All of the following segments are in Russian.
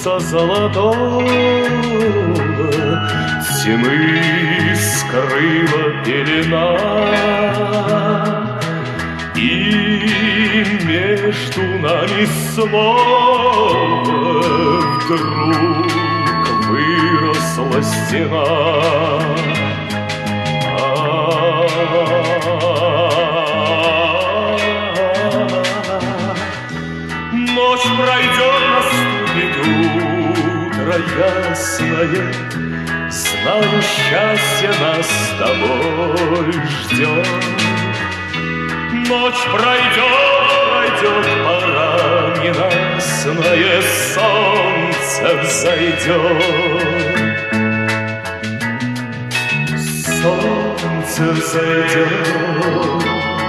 солнца золотого тьмы скрыла пелена, и между нами снова вдруг выросла стена. Ночь пройдет, наступит утро ясное, знаю, счастье нас с тобой ждет. Ночь пройдет, пора ненастное, солнце взойдет. Солнце взойдет.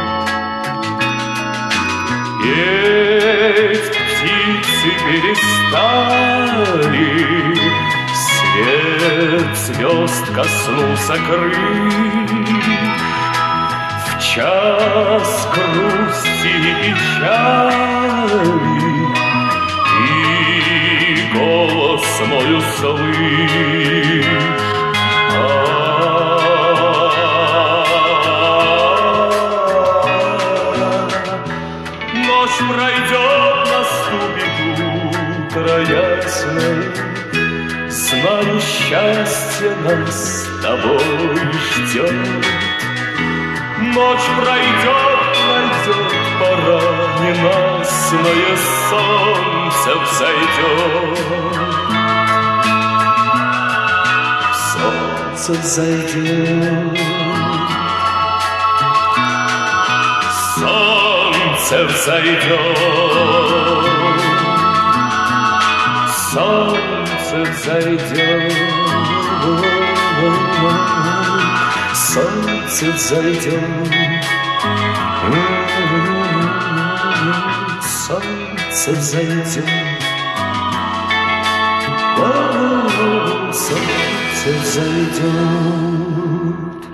Петь птицы перестали, свет звезд коснулся крыль. В час грусти и печали ты голос мой услышь. Ночь пройдет, наступит утро ясное, знаю, счастье нас с тобой ждет. Ночь пройдет, пора ненастное, солнце взойдет. Солнце взойдет. Солнце взойдет. Солнце взойдет. Солнце взойдет. Солнце взойдет. Солнце взойдет.